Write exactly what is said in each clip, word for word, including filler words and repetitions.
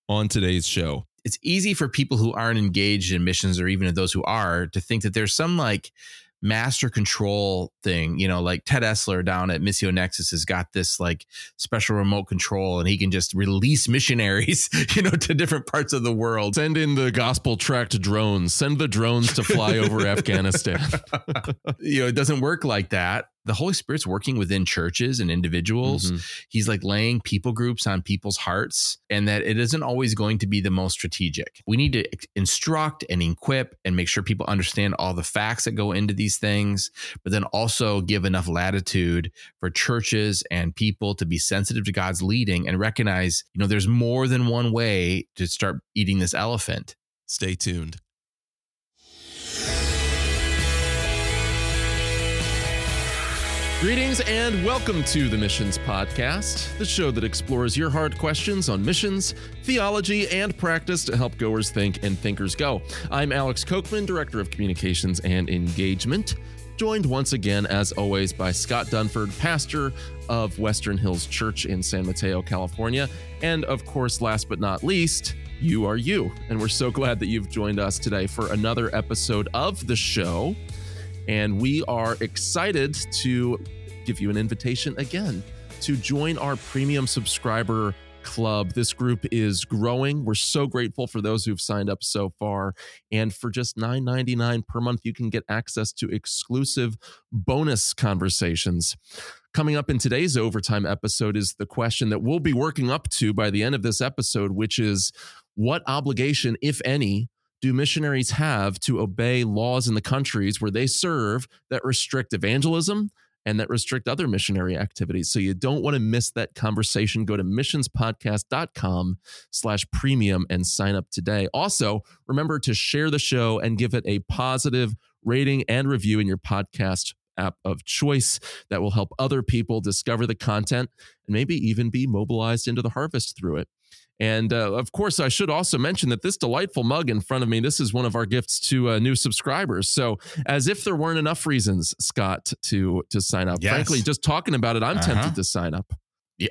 on today's show. It's easy for people who aren't engaged in missions, or even those who are, to think that there's some like master control thing, you know, like Ted Essler down at Missio Nexus has got this like special remote control and he can just release missionaries, you know, to different parts of the world. Send in the gospel tracked drones, send the drones to fly over Afghanistan. You know, it doesn't work like that. The Holy Spirit's working within churches and individuals. Mm-hmm. He's like laying people groups on people's hearts, and that it isn't always going to be the most strategic. We need to instruct and equip and make sure people understand all the facts that go into these things, but then also give enough latitude for churches and people to be sensitive to God's leading and recognize, you know, there's more than one way to start eating this elephant. Stay tuned. Greetings and welcome to the Missions Podcast, the show that explores your hard questions on missions, theology, and practice to help goers think and thinkers go. I'm Alex Kochman, Director of Communications and Engagement, joined once again, as always, by Scott Dunford, pastor of Western Hills Church in San Mateo, California, and of course, last but not least, you are you. And we're so glad that you've joined us today for another episode of the show. And we are excited to give you an invitation again to join our premium subscriber club. This group is growing. We're so grateful for those who've signed up so far. And for just nine ninety-nine per month, you can get access to exclusive bonus conversations. Coming up in today's overtime episode is the question that we'll be working up to by the end of this episode, which is what obligation, if any, do missionaries have to obey laws in the countries where they serve that restrict evangelism and that restrict other missionary activities? So you don't want to miss that conversation. Go to missionspodcast.com slash premium and sign up today. Also, remember to share the show and give it a positive rating and review in your podcast app of choice. That will help other people discover the content and maybe even be mobilized into the harvest through it. And uh, of course, I should also mention that this delightful mug in front of me, this is one of our gifts to uh, new subscribers. So as if there weren't enough reasons, Scott, to to sign up. Yes. Frankly, just talking about it, I'm uh-huh. tempted to sign up. Yeah.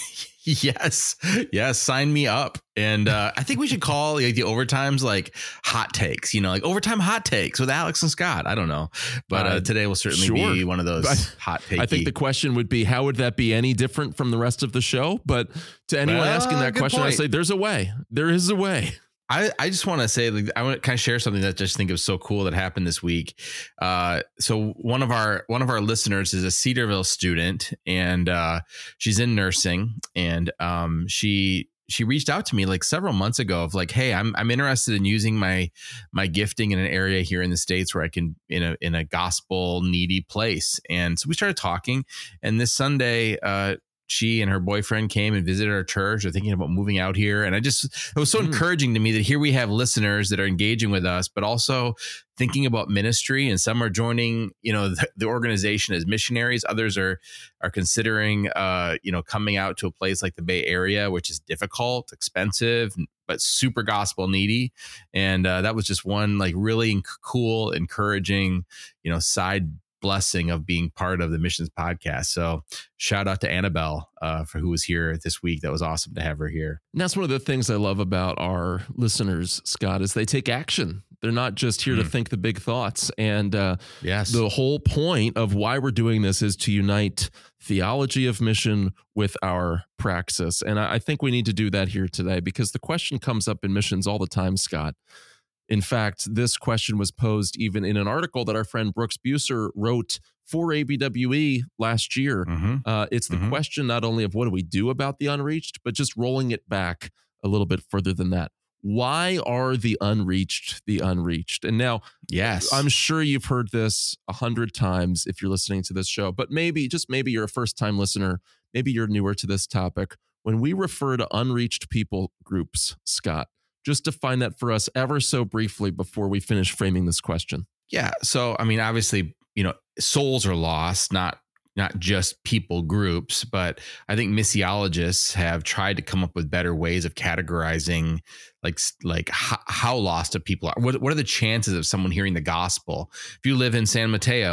Yes. Yes. Sign me up. And uh, I think we should call like the overtimes like hot takes, you know, like overtime hot takes with Alex and Scott. I don't know. But uh, uh, today will certainly sure. be one of those I, hot takes. I think the question would be, how would that be any different from the rest of the show? But to anyone well, asking that question, point. I say there's a way. There is a way. I, I just want to say, like, I want to kind of share something that I just think was so cool that happened this week. Uh, so one of our one of our listeners is a Cedarville student, and uh, she's in nursing, and um, she she reached out to me like several months ago of like, hey, I'm I'm interested in using my my gifting in an area here in the States where I can in a in a gospel needy place. And so we started talking, and this Sunday, uh, she and her boyfriend came and visited our church. They're thinking about moving out here. And I just, it was so mm. encouraging to me that here we have listeners that are engaging with us, but also thinking about ministry. And some are joining, you know, the, the organization as missionaries. Others are, are considering, uh, you know, coming out to a place like the Bay Area, which is difficult, expensive, but super gospel needy. And uh, that was just one like really cool, encouraging, you know, side blessing of being part of the Missions Podcast. So shout out to Annabelle uh, for who was here this week. That was awesome to have her here. And that's one of the things I love about our listeners, Scott, is they take action. They're not just here mm. to think the big thoughts. And uh, yes. the whole point of why we're doing this is to unite theology of mission with our praxis. And I, I think we need to do that here today, because the question comes up in missions all the time, Scott. In fact, this question was posed even in an article that our friend Brooks Buser wrote for A B W E last year. Mm-hmm. Uh, it's the mm-hmm. question not only of what do we do about the unreached, but just rolling it back a little bit further than that. Why are the unreached the unreached? And now, yes, I'm sure you've heard this a hundred times if you're listening to this show, but maybe, just maybe you're a first-time listener. Maybe you're newer to this topic. When we refer to unreached people groups, Scott, just define that for us ever so briefly before we finish framing this question. Yeah. So, I mean, obviously, you know, souls are lost, not not just people groups, but I think missiologists have tried to come up with better ways of categorizing like like how, how lost of people are. What, what are the chances of someone hearing the gospel? If you live in San Mateo,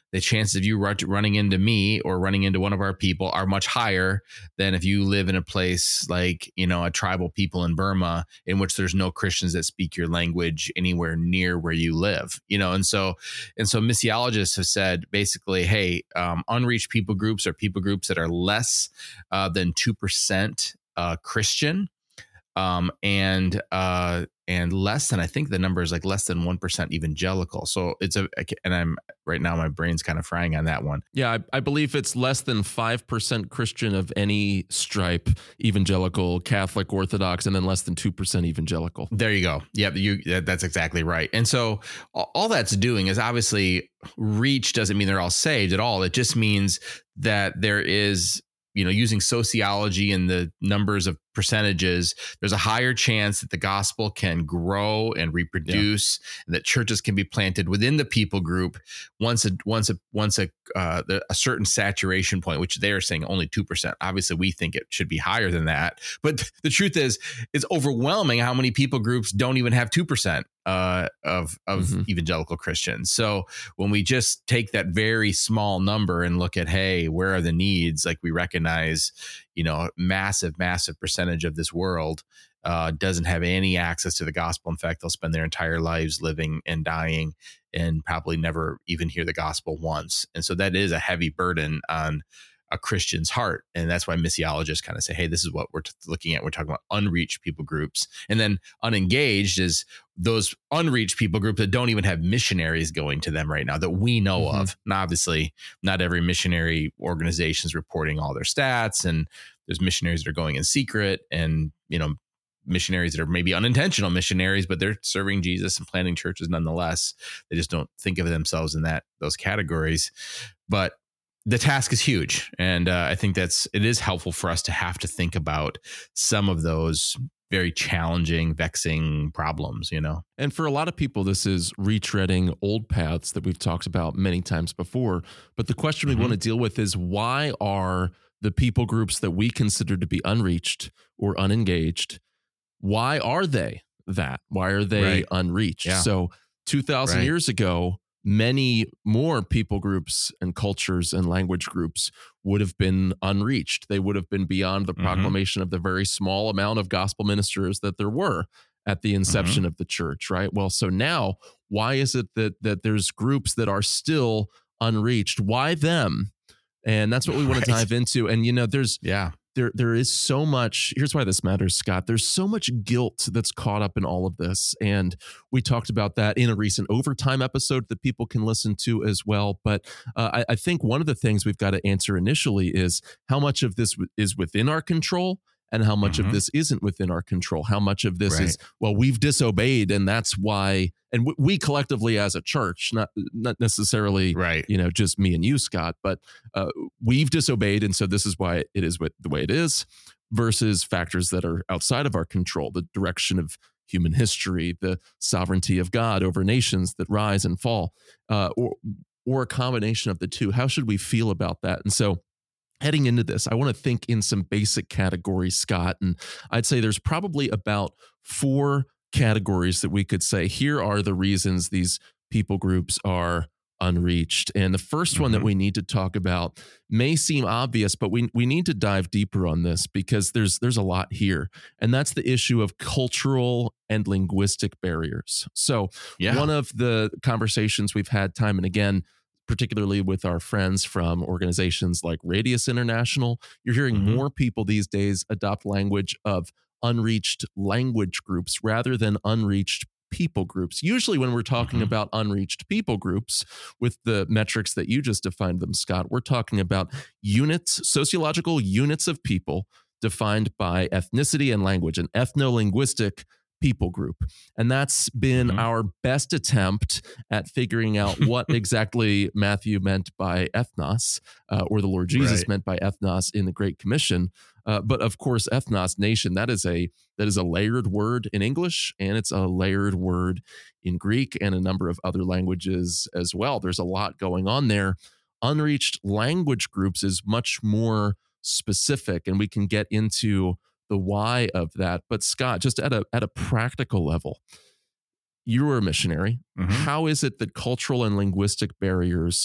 the chances of you running into me or running into one of our people are much higher than if you live in a place like, you know, a tribal people in Burma in which there's no Christians that speak your language anywhere near where you live, you know. And so and so missiologists have said basically, hey, um, unreached people groups are people groups that are less uh, than two percent uh, Christian. Um, and uh, and less than, I think the number is like less than one percent evangelical. So it's a, and I'm right now, my brain's kind of frying on that one. Yeah, I, I believe it's less than five percent Christian of any stripe, evangelical, Catholic, Orthodox, and then less than two percent evangelical. There you go. Yep, you, that's exactly right. And so all that's doing is obviously reach doesn't mean they're all saved at all. It just means that there is, you know, using sociology and the numbers of percentages, there's a higher chance that the gospel can grow and reproduce, yeah. and that churches can be planted within the people group once a once a once a uh, a certain saturation point, which they are saying only two percent. Obviously, we think it should be higher than that, but the truth is, it's overwhelming how many people groups don't even have two percent uh, of of mm-hmm. evangelical Christians. So when we just take that very small number and look at, hey, where are the needs? Like we recognize, you know, massive, massive percentage of this world uh, doesn't have any access to the gospel. In fact, they'll spend their entire lives living and dying and probably never even hear the gospel once. And so that is a heavy burden on a Christian's heart. And that's why missiologists kind of say, hey, this is what we're t- looking at. We're talking about unreached people groups. And then unengaged is those unreached people groups that don't even have missionaries going to them right now that we know mm-hmm. of. And obviously, not every missionary organization is reporting all their stats, and there's missionaries that are going in secret, and, you know, missionaries that are maybe unintentional missionaries, but they're serving Jesus and planting churches nonetheless. They just don't think of themselves in that those categories. But the task is huge. And uh, I think that's it is helpful for us to have to think about some of those very challenging, vexing problems, you know. And for a lot of people, this is retreading old paths that we've talked about many times before. But the question mm-hmm. we want to deal with is, why are the people groups that we consider to be unreached or unengaged, why are they that? Why are they right. unreached? Yeah. So two thousand right. years ago, many more people groups and cultures and language groups would have been unreached. They would have been beyond the proclamation mm-hmm. of the very small amount of gospel ministers that there were at the inception mm-hmm. of the church, right? Well, so now, why is it that that there's groups that are still unreached? Why them? And that's what we want right. to dive into. And, you know, there's yeah. There, there is so much. Here's why this matters, Scott. There's so much guilt that's caught up in all of this. And we talked about that in a recent Overtime episode that people can listen to as well. But uh, I, I think one of the things we've got to answer initially is how much of this w- is within our control and how much mm-hmm. of this isn't within our control. How much of this right. is, well, we've disobeyed, and that's why, and w- we collectively as a church, not not necessarily, right. you know, just me and you, Scott, but uh, we've disobeyed, and so this is why it is what, the way it is, versus factors that are outside of our control, the direction of human history, the sovereignty of God over nations that rise and fall, uh, or or a combination of the two. How should we feel about that? And so, heading into this, I want to think in some basic categories, Scott, and I'd say there's probably about four categories that we could say, here are the reasons these people groups are unreached. And the first mm-hmm. one that we need to talk about may seem obvious, but we we need to dive deeper on this because there's there's a lot here. And that's the issue of cultural and linguistic barriers. So yeah. one of the conversations we've had time and again, particularly with our friends from organizations like Radius International, you're hearing mm-hmm. more people these days adopt language of unreached language groups rather than unreached people groups. Usually when we're talking mm-hmm. about unreached people groups with the metrics that you just defined them, Scott, we're talking about units, sociological units of people defined by ethnicity and language, an ethno-linguistic people group. And that's been mm-hmm. our best attempt at figuring out what exactly Matthew meant by ethnos, uh, or the Lord Jesus right. meant by ethnos in the Great Commission. Uh, but of course, ethnos, nation, that is a that is a layered word in English, and it's a layered word in Greek and a number of other languages as well. There's a lot going on there. Unreached language groups is much more specific, and we can get into the why of that. But Scott, just at a at a practical level, you were a missionary. Mm-hmm. How is it that cultural and linguistic barriers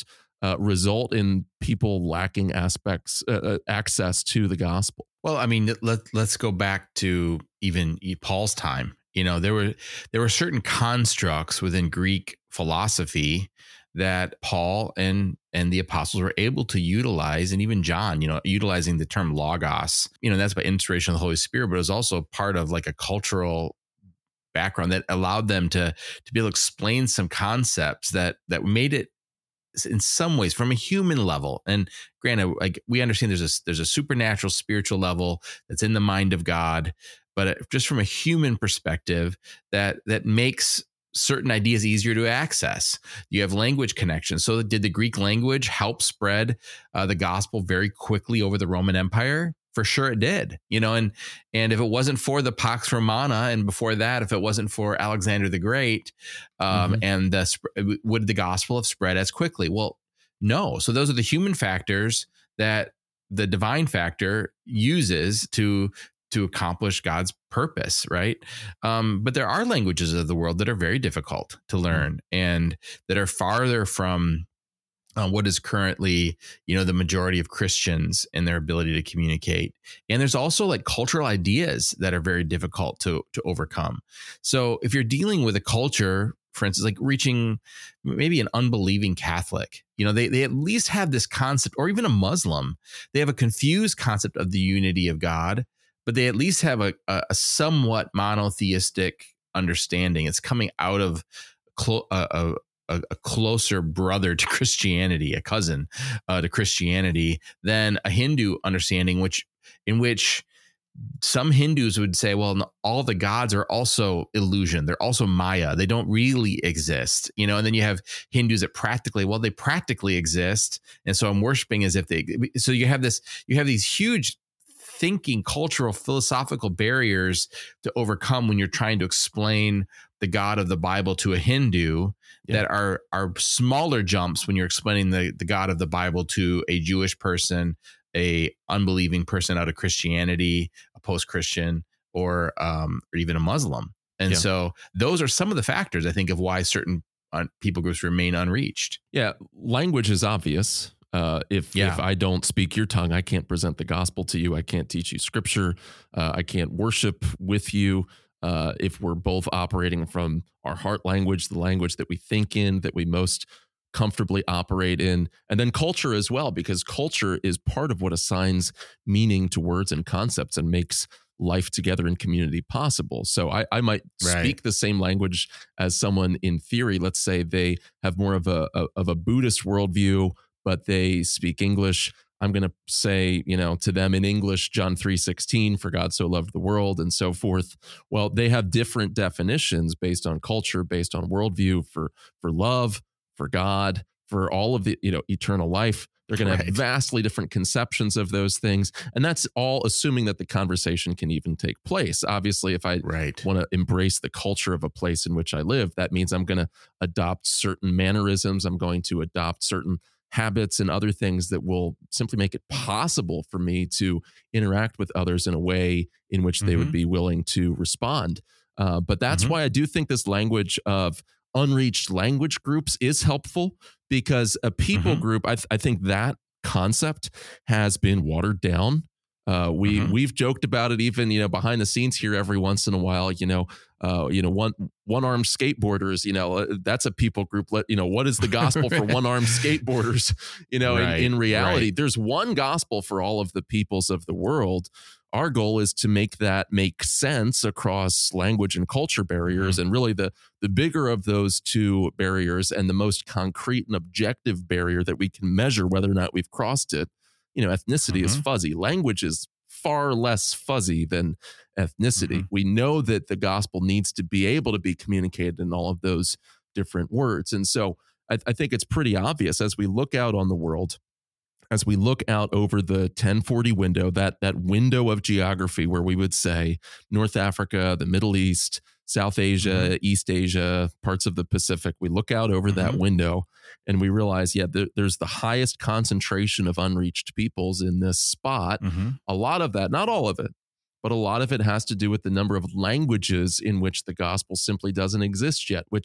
uh, result in people lacking aspects, uh, access to the gospel? Well, I mean, let let's go back to even Paul's time. You know, there were there were certain constructs within Greek philosophy that Paul and and the apostles were able to utilize, and even John, you know, utilizing the term logos. You know, that's by inspiration of the Holy Spirit, but it was also part of like a cultural background that allowed them to to be able to explain some concepts that that made it in some ways from a human level. And granted, like we understand there's a there's a supernatural spiritual level that's in the mind of God, but just from a human perspective, that that makes certain ideas easier to access. You have language connections. So did the Greek language help spread uh, the gospel very quickly over the Roman Empire? For sure it did, you know, and and if it wasn't for the Pax Romana, and before that, if it wasn't for Alexander the Great, um, mm-hmm. and the, would the gospel have spread as quickly? Well, no. So those are the human factors that the divine factor uses to to accomplish God's purpose, right? Um, but there are languages of the world that are very difficult to learn, mm-hmm. and that are farther from Uh, what is currently, you know, the majority of Christians and their ability to communicate. And there's also like cultural ideas that are very difficult to to overcome. So if you're dealing with a culture, for instance, like reaching maybe an unbelieving Catholic, you know, they, they at least have this concept, or even a Muslim, they have a confused concept of the unity of God, but they at least have a, a, a somewhat monotheistic understanding. It's coming out of clo- a, a A, a closer brother to Christianity, a cousin uh, to Christianity, than a Hindu understanding, which in which some Hindus would say, well, no, all the gods are also illusion. They're also Maya. They don't really exist, you know. And then you have Hindus that practically, well, they practically exist, and so I'm worshiping as if they. So you have this, you have these huge thinking, cultural, philosophical barriers to overcome when you're trying to explain the God of the Bible to a Hindu. Yeah. That are are smaller jumps when you're explaining the, the God of the Bible to a Jewish person, a unbelieving person out of Christianity, a post-Christian, or um, or even a Muslim. And yeah. so those are some of the factors, I think, of why certain uh, people groups remain unreached. Yeah, language is obvious. Uh, if yeah. if I don't speak your tongue, I can't present the gospel to you. I can't teach you scripture. Uh, I can't worship with you. Uh, if we're both operating from our heart language, the language that we think in, that we most comfortably operate in, and then culture as well, because culture is part of what assigns meaning to words and concepts and makes life together in community possible. So I, I might right. speak the same language as someone in theory. Let's say they have more of a, a of a Buddhist worldview, but they speak English. I'm going to say, you know, to them in English, John three sixteen, for God so loved the world, and so forth. Well, they have different definitions based on culture, based on worldview for for love, for God, for all of the, you know, eternal life. They're going right. to have vastly different conceptions of those things. And that's all assuming that the conversation can even take place. Obviously, if I right. want to embrace the culture of a place in which I live, that means I'm going to adopt certain mannerisms. I'm going to adopt certain habits and other things that will simply make it possible for me to interact with others in a way in which they mm-hmm. would be willing to respond. Uh, but that's mm-hmm. why I do think this language of unreached language groups is helpful, because a people mm-hmm. group, I, th- I think that concept has been watered down. Uh, we mm-hmm. we've joked about it even, you know, behind the scenes here every once in a while, you know, uh, you know, one one armed skateboarders, you know, uh, that's a people group. Let you know, what is the gospel for one armed skateboarders? You know, right. in, in reality, right. there's one gospel for all of the peoples of the world. Our goal is to make that make sense across language and culture barriers. Mm-hmm. And really the, the bigger of those two barriers, and the most concrete and objective barrier that we can measure whether or not we've crossed it, you know, ethnicity mm-hmm. is fuzzy. Language is far less fuzzy than ethnicity. Mm-hmm. We know that the gospel needs to be able to be communicated in all of those different words. And so I, I think it's pretty obvious as we look out on the world, as we look out over the ten forty window, that that window of geography where we would say North Africa, the Middle East, South Asia, mm-hmm. East Asia, parts of the Pacific, we look out over mm-hmm. that window and we realize, yeah, there, there's the highest concentration of unreached peoples in this spot. Mm-hmm. A lot of that, not all of it, but a lot of it has to do with the number of languages in which the gospel simply doesn't exist yet, which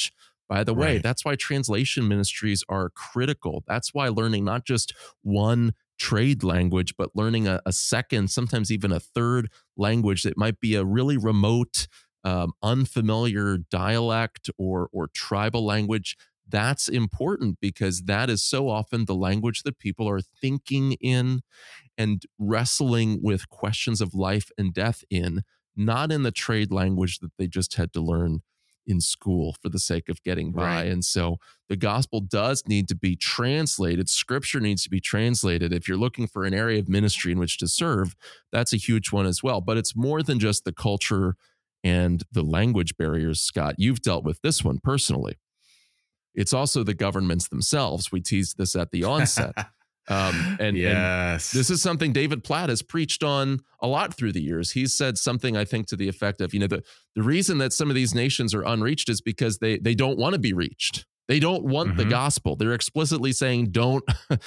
By the way, Right. that's why translation ministries are critical. That's why learning not just one trade language, but learning a, a second, sometimes even a third language that might be a really remote, um, unfamiliar dialect or or tribal language. That's important because that is so often the language that people are thinking in and wrestling with questions of life and death in, not in the trade language that they just had to learn in school for the sake of getting by. Right. And so the gospel does need to be translated. Scripture needs to be translated. If you're looking for an area of ministry in which to serve, that's a huge one as well. But it's more than just the culture and the language barriers, Scott. You've dealt with this one personally. It's also the governments themselves. We teased this at the onset. Um, and, yes. and this is something David Platt has preached on a lot through the years. He's said something, I think, to the effect of, you know, the, the reason that some of these nations are unreached is because they they don't want to be reached. They don't want Mm-hmm. the gospel. They're explicitly saying, don't,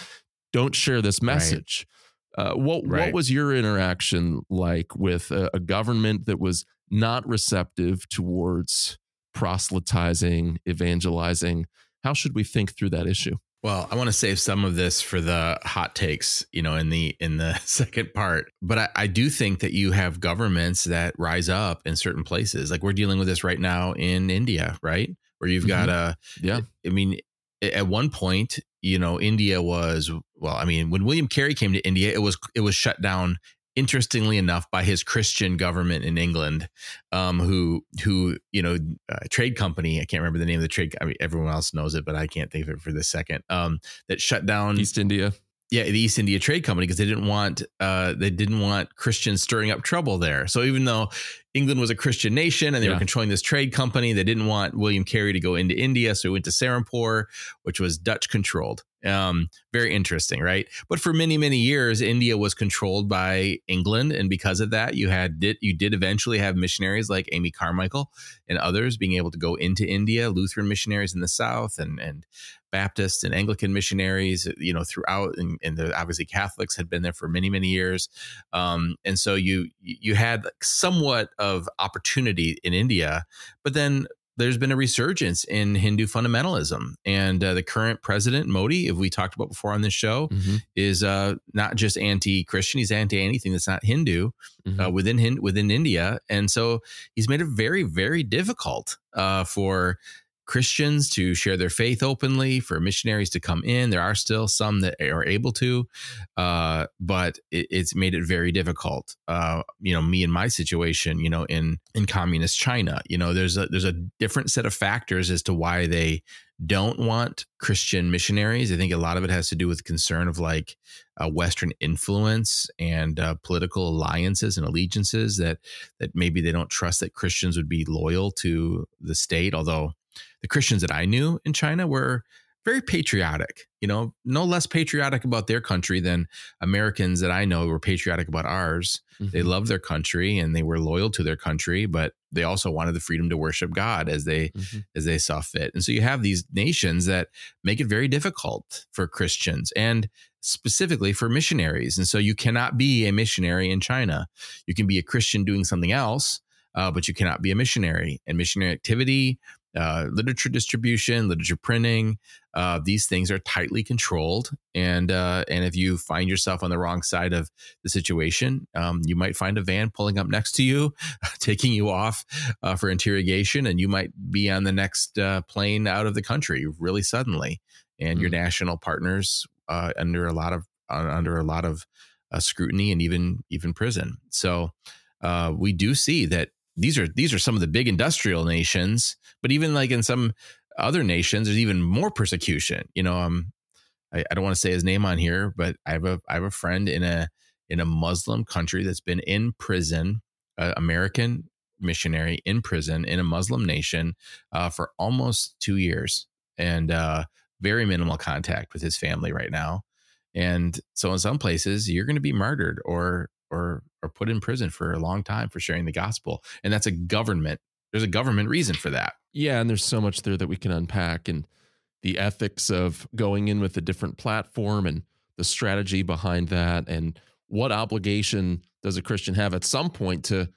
don't share this message. Right. Uh, what, right. what was your interaction like with a, a government that was not receptive towards proselytizing, evangelizing? How should we think through that issue? Well, I want to save some of this for the hot takes, you know, in the in the second part. But I, I do think that you have governments that rise up in certain places. Like we're dealing with this right now in India, right? Where you've got a, yeah. I mean, at one point, you know, India was, well, I mean, when William Carey came to India, it was it was shut down, interestingly enough, by his Christian government in England, um, who, who, you know, a trade company, I can't remember the name of the trade. I mean, everyone else knows it, but I can't think of it for this second, um, that shut down East India. Yeah, the East India Trade Company, because they didn't want uh, they didn't want Christians stirring up trouble there. So even though England was a Christian nation and they yeah. were controlling this trade company, they didn't want William Carey to go into India. So he went to Serampore, which was Dutch controlled. Um, very interesting, right? But for many, many years, India was controlled by England. And because of that, you had did you did eventually have missionaries like Amy Carmichael and others being able to go into India, Lutheran missionaries in the South and and Baptist and Anglican missionaries, you know, throughout, and, and the, obviously Catholics had been there for many, many years. Um, and so you you had somewhat of opportunity in India, but then there's been a resurgence in Hindu fundamentalism. And uh, the current president, Modi, if we talked about before on this show, mm-hmm. is uh, not just anti-Christian, he's anti-anything that's not Hindu mm-hmm. uh, within within India. And so he's made it very, very difficult uh, for Christians to share their faith openly, for missionaries to come in. There are still some that are able to, uh, but it, it's made it very difficult. Uh, you know, me and my situation, you know, in in communist China, you know, there's a there's a different set of factors as to why they don't want Christian missionaries. I think a lot of it has to do with concern of like uh, Western influence and uh, political alliances and allegiances that that maybe they don't trust that Christians would be loyal to the state, although the Christians that I knew in China were very patriotic, you know, no less patriotic about their country than Americans that I know were patriotic about ours. Mm-hmm. They loved their country and they were loyal to their country, but they also wanted the freedom to worship God as they mm-hmm. as they saw fit. And so you have these nations that make it very difficult for Christians and specifically for missionaries. And so you cannot be a missionary in China. You can be a Christian doing something else, uh, but you cannot be a missionary. And missionary activity, Uh, literature distribution, literature printing, uh, these things are tightly controlled. And uh, and if you find yourself on the wrong side of the situation, um, you might find a van pulling up next to you, taking you off uh, for interrogation, and you might be on the next uh, plane out of the country really suddenly. And mm-hmm. your national partners uh, under a lot of uh, under a lot of uh, scrutiny and even even prison. So uh, we do see that. These are these are some of the big industrial nations, but even like in some other nations, there's even more persecution. You know, um, I, I don't want to say his name on here, but I have a I have a friend in a in a Muslim country that's been in prison, uh, American missionary in prison in a Muslim nation uh, for almost two years, and uh, very minimal contact with his family right now. And so in some places, you're going to be martyred or or or put in prison for a long time for sharing the gospel. And that's a government. There's a government reason for that. Yeah. And there's so much there that we can unpack, and the ethics of going in with a different platform and the strategy behind that. And what obligation does a Christian have at some point to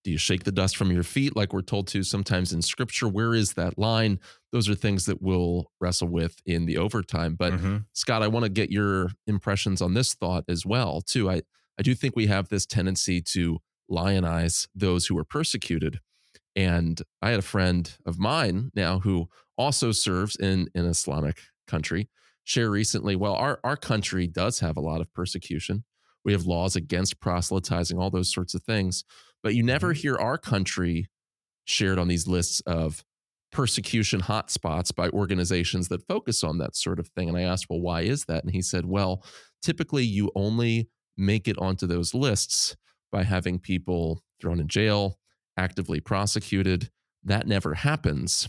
Do you shake the dust from your feet like we're told to sometimes in scripture? Where is that line? Those are things that we'll wrestle with in the overtime. But Mm-hmm. Scott, I want to get your impressions on this thought as well, too. I, I do think we have this tendency to lionize those who are persecuted. And I had a friend of mine now who also serves in an Islamic country share recently, well, our, our country does have a lot of persecution. We have laws against proselytizing, all those sorts of things. But you never Mm-hmm. hear our country shared on these lists of persecution hotspots by organizations that focus on that sort of thing. And I asked, well, why is that? And he said, well, typically you only make it onto those lists by having people thrown in jail, actively prosecuted. That never happens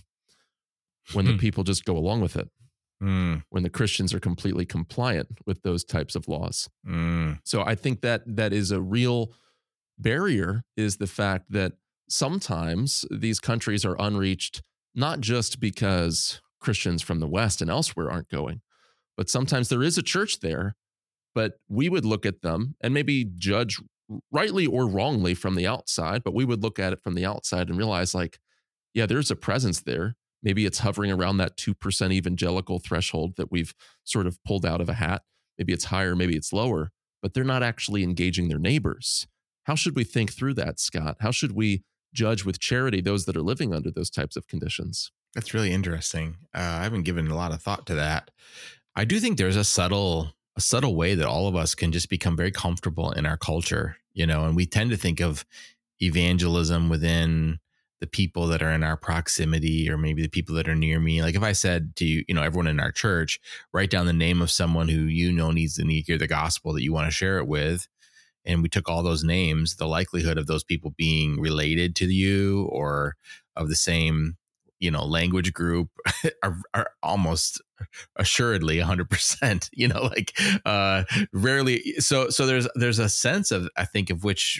when the people just go along with it. Mm. When the Christians are completely compliant with those types of laws. Mm. So I think that that is a real barrier, is the fact that sometimes these countries are unreached, not just because Christians from the West and elsewhere aren't going, but sometimes there is a church there, but we would look at them and maybe judge rightly or wrongly from the outside, but we would look at it from the outside and realize, like, yeah, there's a presence there. Maybe it's hovering around that two percent evangelical threshold that we've sort of pulled out of a hat. Maybe it's higher, maybe it's lower, but they're not actually engaging their neighbors. How should we think through that, Scott? How should we judge with charity those that are living under those types of conditions? That's really interesting. Uh, I haven't given a lot of thought to that. I do think there's a subtle, a subtle way that all of us can just become very comfortable in our culture, you know, and we tend to think of evangelism within the people that are in our proximity, or maybe the people that are near me. Like if I said to you, you know, everyone in our church, write down the name of someone who you know needs to hear the gospel that you want to share it with, and we took all those names, the likelihood of those people being related to you or of the same, you know, language group are, are almost assuredly one hundred percent, you know, like uh, rarely. So so there's there's a sense of, I think, of which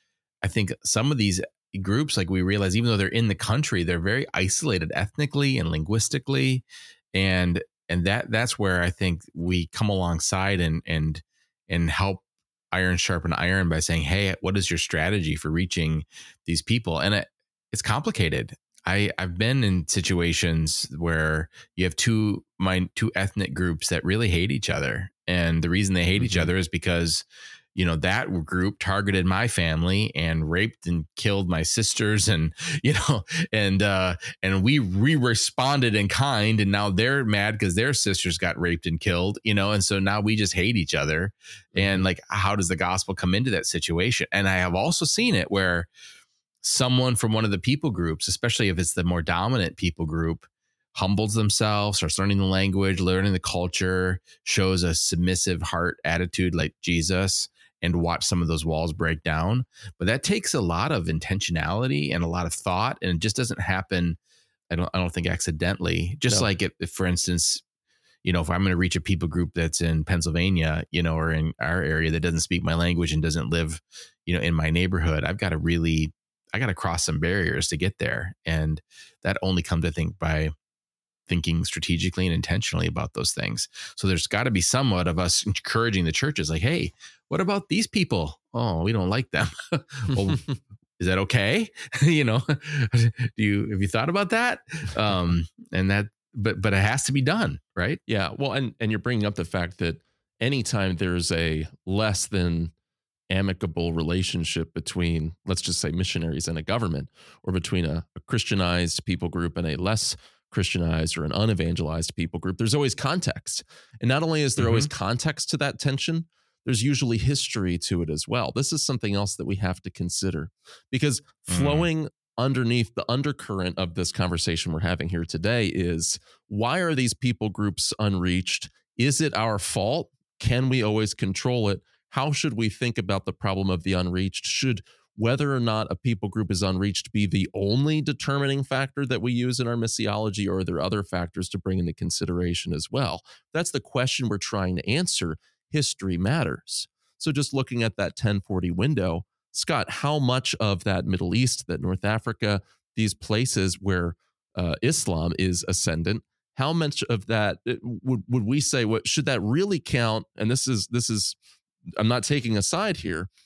I think some of these groups, like we realize, even though they're in the country, they're very isolated ethnically and linguistically. And and that that's where I think we come alongside and and and help iron sharpen iron by saying, hey, what is your strategy for reaching these people? And it, it's complicated. I, I've been in situations where you have two my two ethnic groups that really hate each other. And the reason they hate mm-hmm. each other is because, you know, that group targeted my family and raped and killed my sisters, and, you know, and, uh, and we, we responded in kind, and now they're mad because their sisters got raped and killed, you know, and so now we just hate each other. Mm-hmm. And like, how does the gospel come into that situation? And I have also seen it where someone from one of the people groups, especially if it's the more dominant people group, humbles themselves, starts learning the language, learning the culture, shows a submissive heart attitude like Jesus, and watch some of those walls break down. But that takes a lot of intentionality and a lot of thought, and it just doesn't happen, I don't I don't think accidentally. Just no. like if, if, for instance, you know, if I'm going to reach a people group that's in Pennsylvania, you know, or in our area that doesn't speak my language and doesn't live, you know, in my neighborhood, I've got to really, I got to cross some barriers to get there. And that only comes, I think, by thinking strategically and intentionally about those things. So there's got to be somewhat of us encouraging the churches, like, hey, what about these people? Oh, we don't like them. Well, is that okay? you know, do you, have you thought about that? Um, and that, but, but it has to be done, right? Yeah. Well, and, and you're bringing up the fact that anytime there's a less than amicable relationship between, let's just say, missionaries and a government, or between a, a Christianized people group and a less Christianized or an unevangelized people group, there's always context. And not only is there mm-hmm. always context to that tension, there's usually history to it as well. This is something else that we have to consider, because mm. flowing underneath the undercurrent of this conversation we're having here today is, why are these people groups unreached? Is it our fault? Can we always control it? How should we think about the problem of the unreached? Should whether or not a people group is unreached be the only determining factor that we use in our missiology, or are there other factors to bring into consideration as well? That's the question we're trying to answer. History matters. So just looking at that ten forty window, Scott, how much of that Middle East, that North Africa, these places where uh, Islam is ascendant, how much of that would, would we say, what should that really count? And this is, this is, I'm not taking a side here,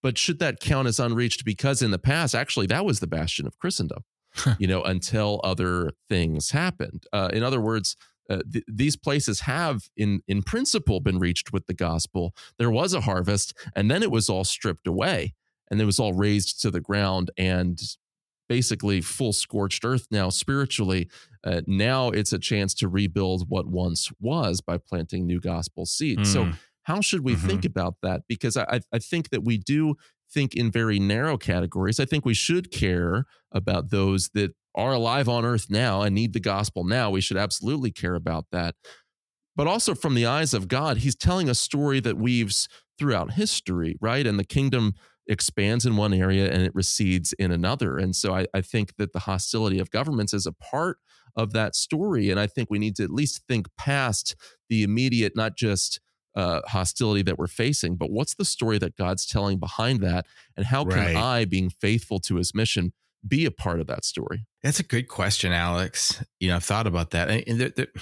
But should that count as unreached? Because in the past, actually, that was the bastion of Christendom, you know, until other things happened. Uh, in other words, uh, th- these places have, in in principle, been reached with the gospel. There was a harvest, and then it was all stripped away, and it was all razed to the ground, and basically full scorched earth now spiritually. Uh, now it's a chance to rebuild what once was by planting new gospel seeds. Mm. So how should we mm-hmm. think about that? Because I, I think that we do think in very narrow categories. I think we should care about those that are alive on earth now and need the gospel now. We should absolutely care about that. But also from the eyes of God, he's telling a story that weaves throughout history, right? And the kingdom expands in one area and it recedes in another. And so I, I think that the hostility of governments is a part of that story. And I think we need to at least think past the immediate, not just uh, hostility that we're facing, but what's the story that God's telling behind that? And how can right. I, being faithful to his mission, be a part of that story? That's a good question, Alex. You know, I've thought about that. And there, there,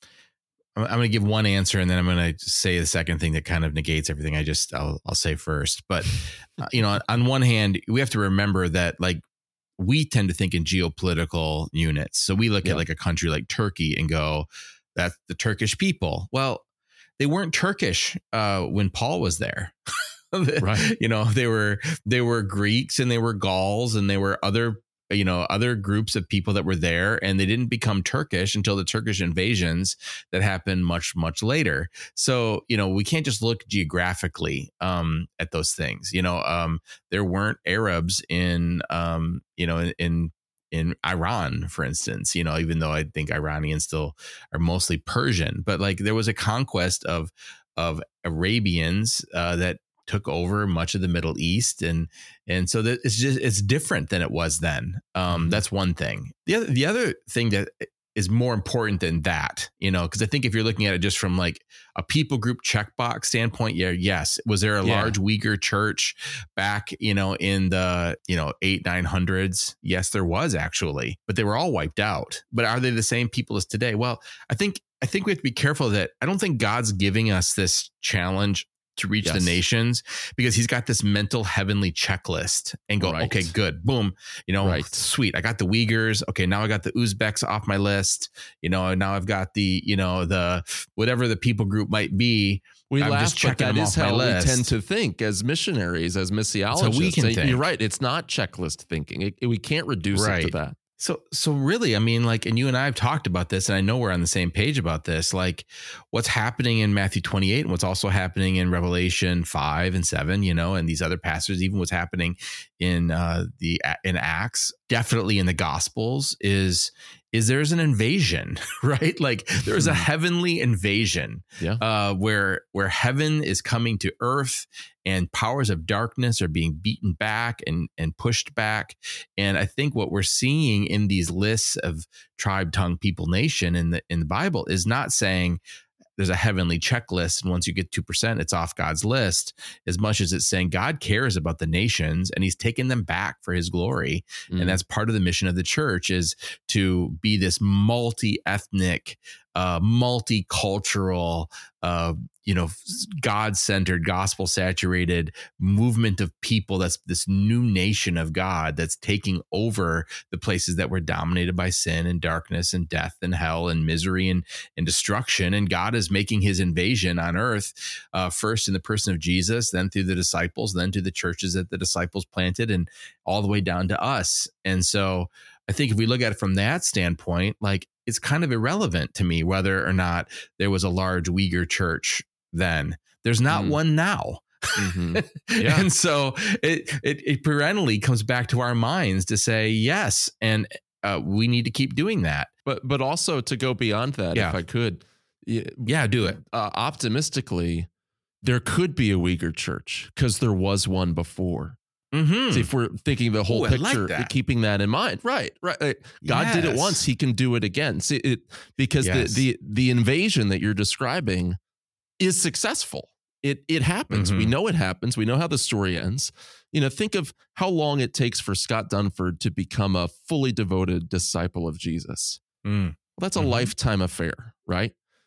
I'm going to give one answer, and then I'm going to say the second thing that kind of negates everything I just I'll, I'll say first. But uh, you know, on one hand, we have to remember that like we tend to think in geopolitical units. So we look yeah. at like a country like Turkey and go, "That's the Turkish people." Well, they weren't Turkish uh, when Paul was there. Right. You know, they were they were Greeks and they were Gauls and they were other. you know, other groups of people that were there, and they didn't become Turkish until the Turkish invasions that happened much, much later. So, you know, we can't just look geographically um, at those things. You know, um, there weren't Arabs in, um, you know, in, in in Iran, for instance, you know, even though I think Iranians still are mostly Persian, but like there was a conquest of of Arabians uh, that took over much of the Middle East. And, and so that it's just, it's different than it was then. Um, mm-hmm. That's one thing. The other, the other thing that is more important than that, you know, because I think if you're looking at it just from like a people group checkbox standpoint, yeah, yes. Was there a yeah. large Uyghur church back, you know, in the, you know, eight, nine hundreds? Yes, there was actually, but they were all wiped out. But are they the same people as today? Well, I think, I think we have to be careful that I don't think God's giving us this challenge to reach yes. the nations because he's got this mental heavenly checklist and go, right. okay, good. Boom. You know, right. sweet. I got the Uyghurs. Okay. Now I got the Uzbeks off my list. You know, now I've got the, you know, the, whatever the people group might be. We I'm laugh, just checking but that them is off my how list. we tend to think as missionaries, as missiologists. So we can think. You're right. It's not checklist thinking. It, we can't reduce right. it to that. So, so really, I mean, like, and you and I have talked about this, and I know we're on the same page about this, like what's happening in Matthew twenty-eight and what's also happening in Revelation five and seven, you know, and these other passages, even what's happening in uh, the, in Acts, definitely in the Gospels is, is there's an invasion, right? Like there's a heavenly invasion yeah. uh, where, where heaven is coming to earth and powers of darkness are being beaten back and, and pushed back. And I think what we're seeing in these lists of tribe, tongue, people, nation in the, in the Bible is not saying there's a heavenly checklist, and once you get two percent, it's off God's list, as much as it's saying God cares about the nations and he's taking them back for his glory. Mm. And that's part of the mission of the church, is to be this multi-ethnic, uh, multicultural, uh, you know, God-centered, gospel-saturated movement of people. That's this new nation of God that's taking over the places that were dominated by sin and darkness and death and hell and misery and, and destruction. And God is making his invasion on earth, uh, first in the person of Jesus, then through the disciples, then to the churches that the disciples planted, and all the way down to us. And so I think if we look at it from that standpoint, like it's kind of irrelevant to me whether or not there was a large Uyghur church then. There's not mm. one now. Mm-hmm. Yeah. And so it, it it perennially comes back to our minds to say yes, and uh, we need to keep doing that. But but also to go beyond that, yeah. if I could, yeah, do it. Uh, optimistically, there could be a Uyghur church because there was one before. Mm-hmm. See, if we're thinking the whole Ooh, picture, like that. keeping that in mind, right? Right. God yes. did it once; He can do it again. See, it because yes. the the the invasion that you're describing is successful. It it happens. Mm-hmm. We know it happens. We know how the story ends. You know, think of how long it takes for Scott Dunford to become a fully devoted disciple of Jesus. Mm. Well, that's a mm-hmm. lifetime affair, right?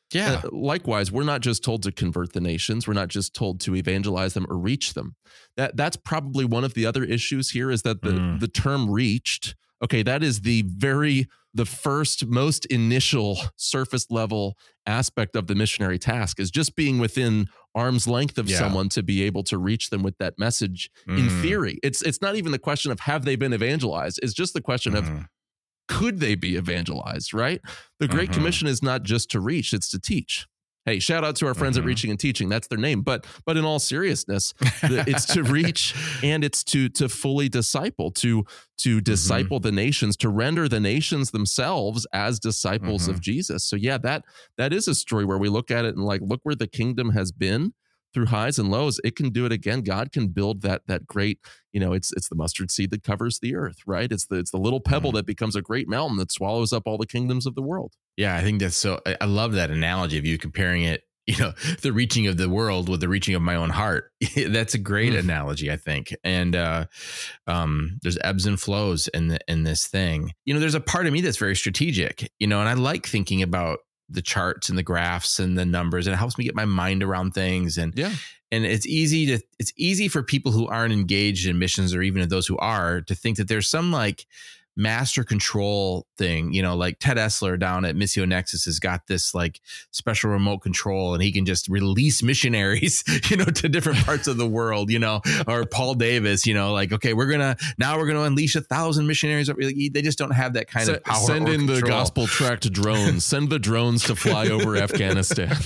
Yeah. Uh, likewise, we're not just told to convert the nations. We're not just told to evangelize them or reach them. That that's probably one of the other issues here is that the, Mm. the term reached, okay, that is the very, the first, most initial surface level aspect of the missionary task is just being within arm's length of Yeah. someone to be able to reach them with that message. In Mm. theory, it's it's not even the question of have they been evangelized. It's just the question of Mhm. could they be evangelized, right? The Great Mhm. Commission is not just to reach, it's to teach. Hey, shout out to our friends Mhm. at Reaching and Teaching. That's their name. But but in all seriousness, the, it's to reach and it's to to fully disciple, to to disciple the nations, to render the nations themselves as disciples Mhm. of Jesus. So yeah, that that is a story where we look at it and like, look where the kingdom has been through highs and lows. It can do it again. God can build that that great, you know, it's it's the mustard seed that covers the earth, right? It's the it's the little pebble Mhm. that becomes a great mountain that swallows up all the kingdoms of the world. Yeah, I think that's so. I I love that analogy of you comparing it, you know, the reaching of the world with the reaching of my own heart. That's a great Mm. analogy, I think. And uh, um, there's ebbs and flows in the, in this thing. You know, there's a part of me that's very strategic. You know, and I like thinking about the charts and the graphs and the numbers, and it helps me get my mind around things. And Yeah. and it's easy to it's easy for people who aren't engaged in missions, or even those who are, to think that there's some like master control thing, you know, like Ted Essler down at Missio Nexus has got this like special remote control and he can just release missionaries, you know, to different parts of the world, you know, or Paul Davis, you know, like, okay, we're going to, now we're going to unleash a thousand missionaries. They just don't have that kind Se- of power. Send or in the control. gospel tracked drones. Send the drones to fly over Afghanistan.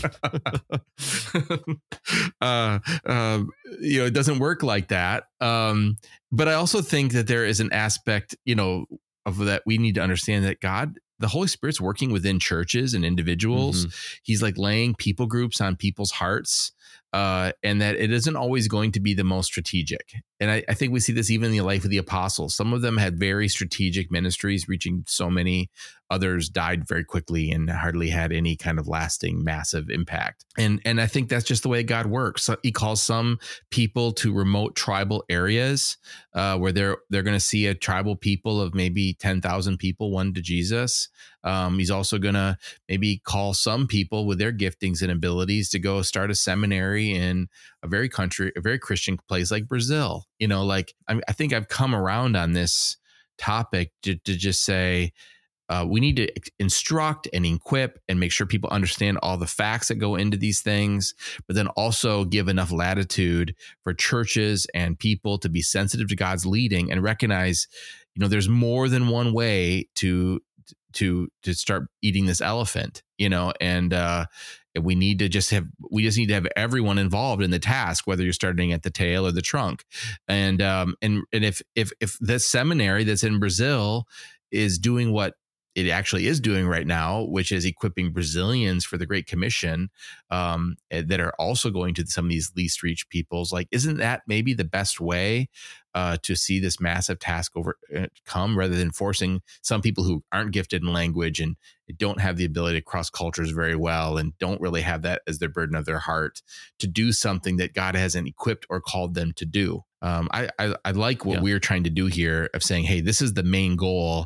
uh, uh, you know, it doesn't work like that. Um, but I also think that there is an aspect, you know, of that we need to understand that God, the Holy Spirit's working within churches and individuals. Mm-hmm. He's like laying people groups on people's hearts. Uh, and that it isn't always going to be the most strategic. And I, I think we see this even in the life of the apostles. Some of them had very strategic ministries, reaching so many. Others died very quickly and hardly had any kind of lasting, massive impact. And and I think that's just the way God works. So he calls some people to remote tribal areas uh, where they're they're going to see a tribal people of maybe ten thousand people, one to Jesus. Um, he's also going to maybe call some people with their giftings and abilities to go start a seminary in a very country, a very Christian place like Brazil. You know, like I, I think I've come around on this topic to, to just say, Uh, we need to instruct and equip and make sure people understand all the facts that go into these things, but then also give enough latitude for churches and people to be sensitive to God's leading and recognize, you know, there's more than one way to to to start eating this elephant, you know, and uh, we need to just have we just need to have everyone involved in the task, whether you're starting at the tail or the trunk, and um, and and if if if this seminary that's in Brazil is doing what it actually is doing right now, which is equipping Brazilians for the Great Commission, um, that are also going to some of these least reached peoples. Like, isn't that maybe the best way uh, to see this massive task overcome, rather than forcing some people who aren't gifted in language and don't have the ability to cross cultures very well and don't really have that as their burden of their heart to do something that God hasn't equipped or called them to do? Um, I, I I like what Yeah. we're trying to do here of saying, hey, this is the main goal,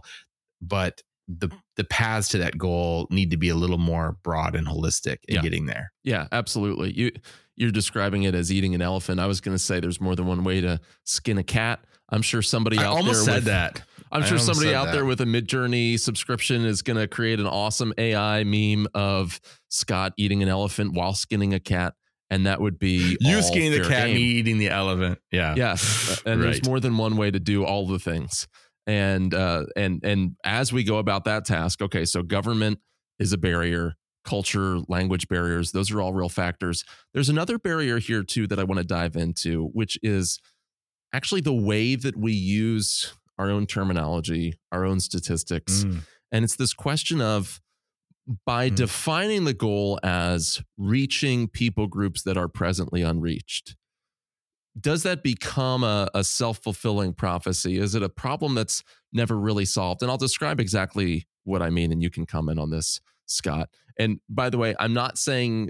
but the the paths to that goal need to be a little more broad and holistic in Yeah. getting there. Yeah, absolutely. You you're describing it as eating an elephant. I was going to say there's more than one way to skin a cat. I'm sure somebody I out almost there said with, that. I'm I sure almost somebody said out that. there with a Midjourney subscription is going to create an awesome A I meme of Scott eating an elephant while skinning a cat, and that would be You all skinning the fair cat, game. me eating the elephant. Yeah. Yes, and Right. there's more than one way to do all the things. And uh, and and as we go about that task, okay, so government is a barrier, culture, language barriers, those are all real factors. There's another barrier here too that I want to dive into, which is actually the way that we use our own terminology, our own statistics. Mm. And it's this question of, by Mm. defining the goal as reaching people groups that are presently unreached, does that become a, a self-fulfilling prophecy? Is it a problem that's never really solved? And I'll describe exactly what I mean, and you can comment on this, Scott. And by the way, I'm not saying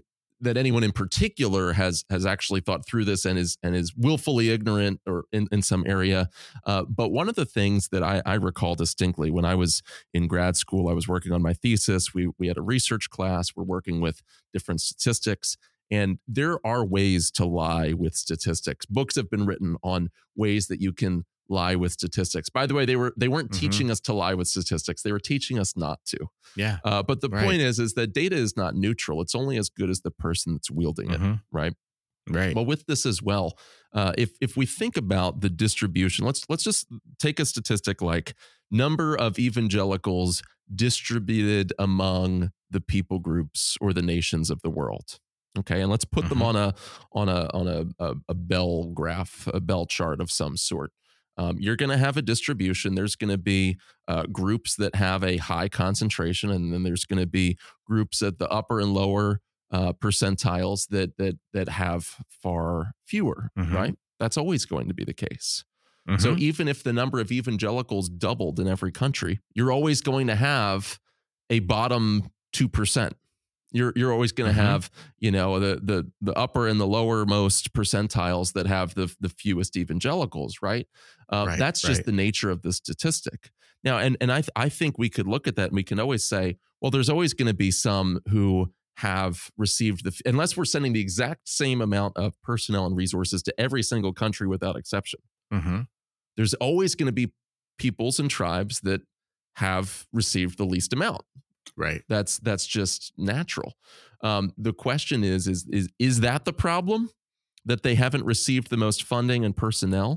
that anyone in particular has has actually thought through this and is and is willfully ignorant or in, in some area. Uh, but one of the things that I, I recall distinctly when I was in grad school, I was working on my thesis. We we had a research class. We're working with different statistics. And there are ways to lie with statistics. Books have been written on ways that you can lie with statistics. By the way, they were they weren't mm-hmm. teaching us to lie with statistics. They were teaching us not to. Yeah. Uh, but the right. point is, is that data is not neutral. It's only as good as the person that's wielding mm-hmm. it. Right. Right. Well, with this as well, uh, if if we think about the distribution, let's let's just take a statistic like number of evangelicals distributed among the people groups or the nations of the world. Okay, and let's put mm-hmm. them on a on a on a, a, a bell graph, a bell chart of some sort. Um, you're going to have a distribution. There's going to be uh, groups that have a high concentration, and then there's going to be groups at the upper and lower uh, percentiles that that that have far fewer. Mm-hmm. Right? That's always going to be the case. Mm-hmm. So even if the number of evangelicals doubled in every country, you're always going to have a bottom two percent. You're you're always going to mm-hmm. have, you know, the the the upper and the lowermost percentiles that have the the fewest evangelicals, right? Um, right that's just right. the nature of the statistic. Now, and and I th- I think we could look at that and we can always say, well, there's always going to be some who have received the unless we're sending the exact same amount of personnel and resources to every single country without exception. Mm-hmm. There's always going to be peoples and tribes that have received the least amount. Right. That's that's just natural. Um, the question is, is, is, is that the problem, that they haven't received the most funding and personnel?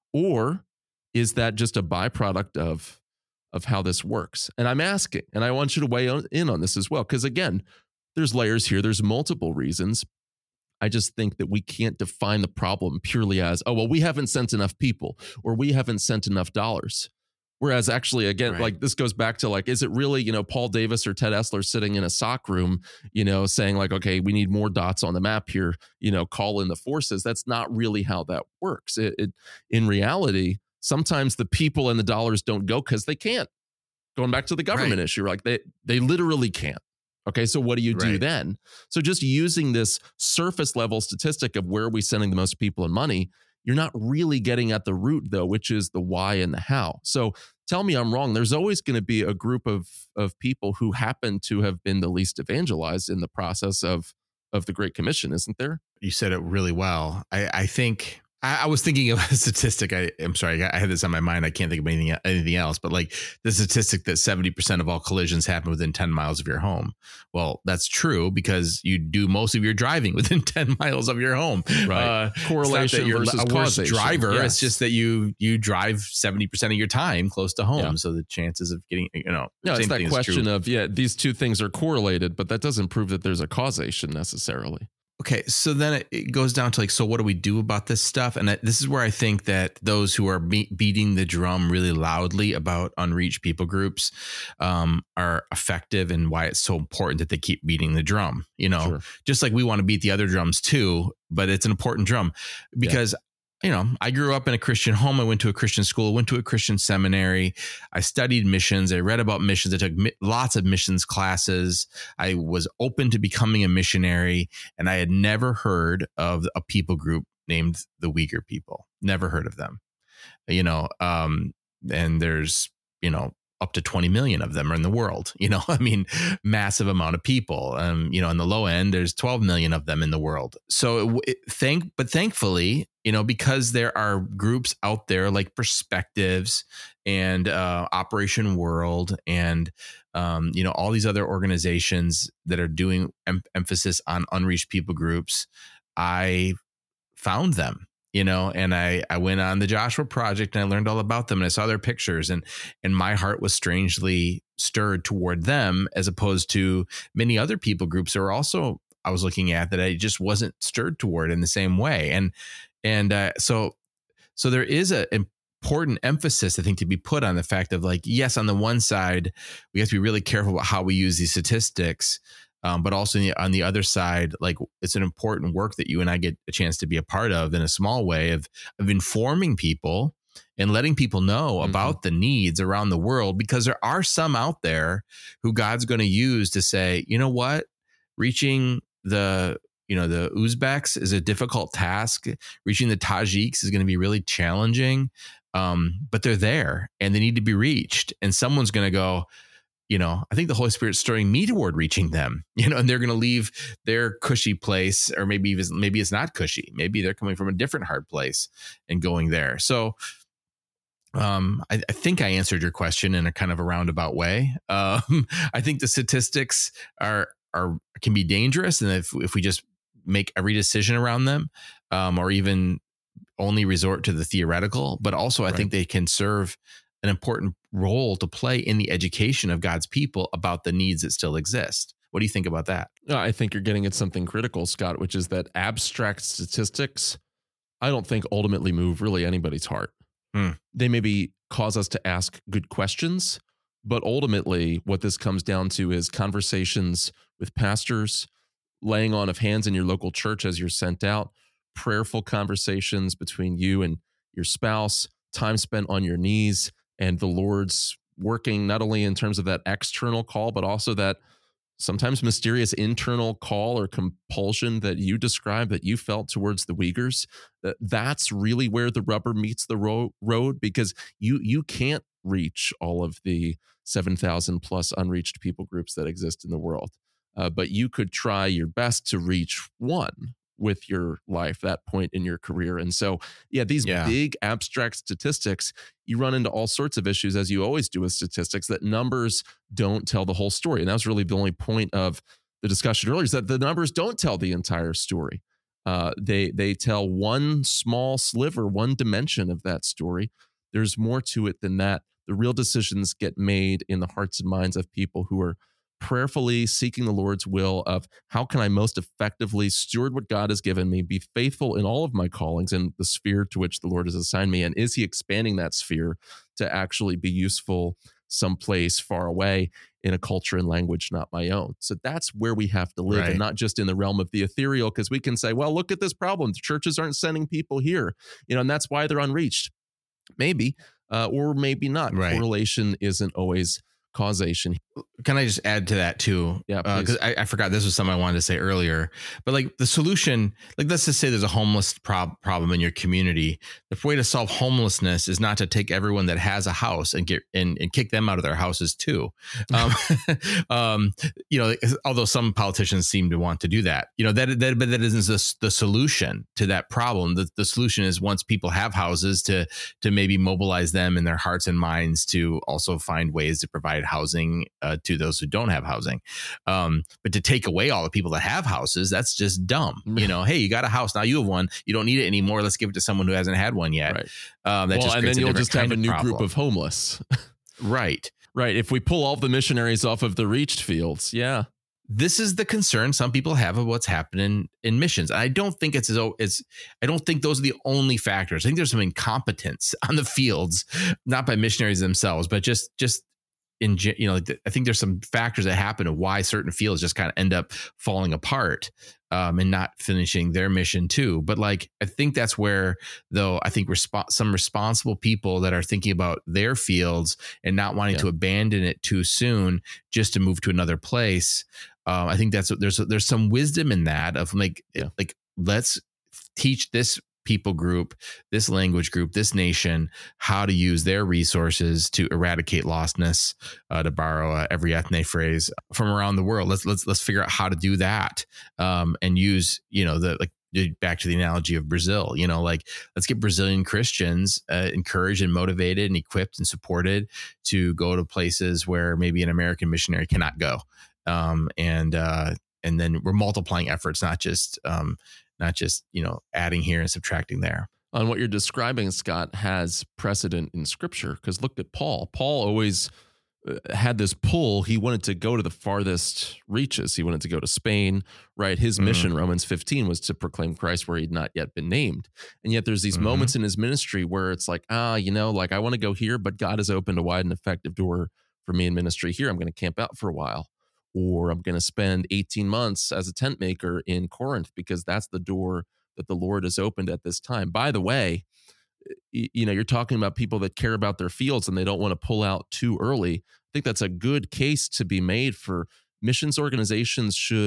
Or is that just a byproduct of, of how this works? And I'm asking, and I want you to weigh in on this as well, because again, there's layers here. There's multiple reasons. I just think that we can't define the problem purely as, oh, well, we haven't sent enough people or we haven't sent enough dollars. Whereas actually, again, right. like this goes back to like, is it really, you know, Paul Davis or Ted Essler sitting in a sock room, you know, saying like, okay, we need more dots on the map here, you know, call in the forces. That's not really how that works. It, it in reality, sometimes the people and the dollars don't go because they can't. Going back to the government right. issue, like they they literally can't. Okay, so what do you do right. then? So just using this surface level statistic of where are we sending the most people and money, you're not really getting at the root, though, which is the why and the how. So tell me I'm wrong. There's always going to be a group of of people who happen to have been the least evangelized in the process of of the Great Commission, isn't there? You said it really well. I, I think I, I was thinking of a statistic. I, I'm sorry, I had this on my mind. I can't think of anything anything else. But like the statistic that seventy percent of all collisions happen within ten miles of your home. Well, that's true because you do most of your driving within ten miles of your home. Right. Uh, Correlation you're versus a worse causation. driver. Yes. It's just that you you drive seventy percent of your time close to home. Yeah. So the chances of getting, you know, no, it's that question true. of, yeah, these two things are correlated, but that doesn't prove that there's a causation necessarily. Okay, so then it, it goes down to like, so what do we do about this stuff? And I, this is where I think that those who are be- beating the drum really loudly about unreached people groups um, are effective, and why it's so important that they keep beating the drum. You know, sure. just like we want to beat the other drums too, but it's an important drum because yeah. you know, I grew up in a Christian home. I went to a Christian school, went to a Christian seminary. I studied missions. I read about missions. I took mi- lots of missions classes. I was open to becoming a missionary, and I had never heard of a people group named the Uyghur people. Never heard of them. You know, um, and there's, you know, up to twenty million of them are in the world. You know, I mean, massive amount of people. Um, you know, on the low end, there's twelve million of them in the world. So it, thank, but thankfully, you know, because there are groups out there like Perspectives and uh, Operation World and, um, you know, all these other organizations that are doing em- emphasis on unreached people groups, I found them. You know, and I, I went on the Joshua Project and I learned all about them and I saw their pictures, and and my heart was strangely stirred toward them as opposed to many other people groups that were also I was looking at that I just wasn't stirred toward in the same way. And and uh, so so there is an important emphasis, I think, to be put on the fact of like, yes, on the one side, we have to be really careful about how we use these statistics. Um, but also on the other side, like it's an important work that you and I get a chance to be a part of in a small way of of informing people and letting people know mm-hmm. about the needs around the world, because there are some out there who God's going to use to say, you know what, reaching the you know, the Uzbeks is a difficult task. Reaching the Tajiks is going to be really challenging. Um, but they're there and they need to be reached. And someone's going to go, you know, I think the Holy Spirit's stirring me toward reaching them, you know, and they're going to leave their cushy place, or maybe even, maybe it's not cushy. Maybe they're coming from a different hard place and going there. So um, I, I think I answered your question in a kind of a roundabout way. Um, I think the statistics are, are, can be dangerous. And if, if we just make every decision around them, um, or even only resort to the theoretical, but also I Right. think they can serve an important role to play in the education of God's people about the needs that still exist. What do you think about that? No, I think you're getting at something critical, Scott, which is that abstract statistics, I don't think ultimately move really anybody's heart. Hmm. They maybe cause us to ask good questions, but ultimately what this comes down to is conversations with pastors, laying on of hands in your local church as you're sent out, prayerful conversations between you and your spouse, time spent on your knees, and the Lord's working not only in terms of that external call, but also that sometimes mysterious internal call or compulsion that you described that you felt towards the Uyghurs. That that's really where the rubber meets the ro- road, because you you can't reach all of the seven thousand plus unreached people groups that exist in the world. Uh, but you could try your best to reach one with your life, that point in your career. And so, yeah, these Yeah. big abstract statistics, you run into all sorts of issues, as you always do with statistics, that numbers don't tell the whole story. And that was really the only point of the discussion earlier, is that the numbers don't tell the entire story. Uh, they they tell one small sliver, one dimension of that story. There's more to it than that. The real decisions get made in the hearts and minds of people who are prayerfully seeking the Lord's will of how can I most effectively steward what God has given me, be faithful in all of my callings and the sphere to which the Lord has assigned me. And is he expanding that sphere to actually be useful someplace far away in a culture and language not my own? So that's where we have to live, Right. and not just in the realm of the ethereal, because we can say, well, look at this problem. The churches aren't sending people here, you know, and that's why they're unreached. Maybe, uh, or maybe not. Right. Correlation isn't always causation. Can I just add to that too? Yeah, Uh, please. cause I, I forgot this was something I wanted to say earlier, but like the solution, like let's just say there's a homeless prob- problem in your community. The way to solve homelessness is not to take everyone that has a house and get and, and kick them out of their houses too. Um, um, you know, although some politicians seem to want to do that, you know, that, that, but that isn't the, the solution to that problem. The, the solution is, once people have houses, to, to maybe mobilize them in their hearts and minds to also find ways to provide housing uh, to those who don't have housing. Um, but to take away all the people that have houses, that's just dumb. You know, hey, you got a house, now you have one, you don't need it anymore. Let's give it to someone who hasn't had one yet. Right. Um, that well, just and then creates a you'll different just have kind a new problem. group of homeless. Right. Right. If we pull all the missionaries off of the reached fields. Yeah. This is the concern some people have of what's happening in missions. I don't think it's as though it's, I don't think those are the only factors. I think there's some incompetence on the fields, not by missionaries themselves, but just, just in, you know, I think there's some factors that happen of why certain fields just kind of end up falling apart um, and not finishing their mission too. But like, I think that's where, though, I think resp- some responsible people that are thinking about their fields and not wanting Yeah. to abandon it too soon just to move to another place. Um, I think that's there's there's some wisdom in that of like Yeah. like let's teach this people group, this language group, this nation how to use their resources to eradicate lostness, uh, to borrow a every ethne phrase from around the world. Let's let's let's figure out how to do that um, and use you know the like. Back to the analogy of Brazil, you know, like let's get Brazilian Christians uh, encouraged and motivated and equipped and supported to go to places where maybe an American missionary cannot go. Um, and, uh, and then we're multiplying efforts, not just, um, not just, you know, adding here and subtracting there. On what you're describing, Scott, has precedent in scripture, because look at Paul. Paul always uh, had this pull. He wanted to go to the farthest reaches. He wanted to go to Spain, right? His Mhm. mission, Romans fifteen, was to proclaim Christ where he'd not yet been named. And yet there's these Mhm. moments in his ministry where it's like, ah, you know, like I want to go here, but God has opened a wide and effective door for me in ministry here. I'm going to camp out for a while. Or I'm going to spend eighteen months as a tent maker in Corinth, because that's the door that the Lord has opened at this time. By the way, y- you know, you're talking about people that care about their fields and they don't want to pull out too early. I think that's a good case to be made for missions organizations should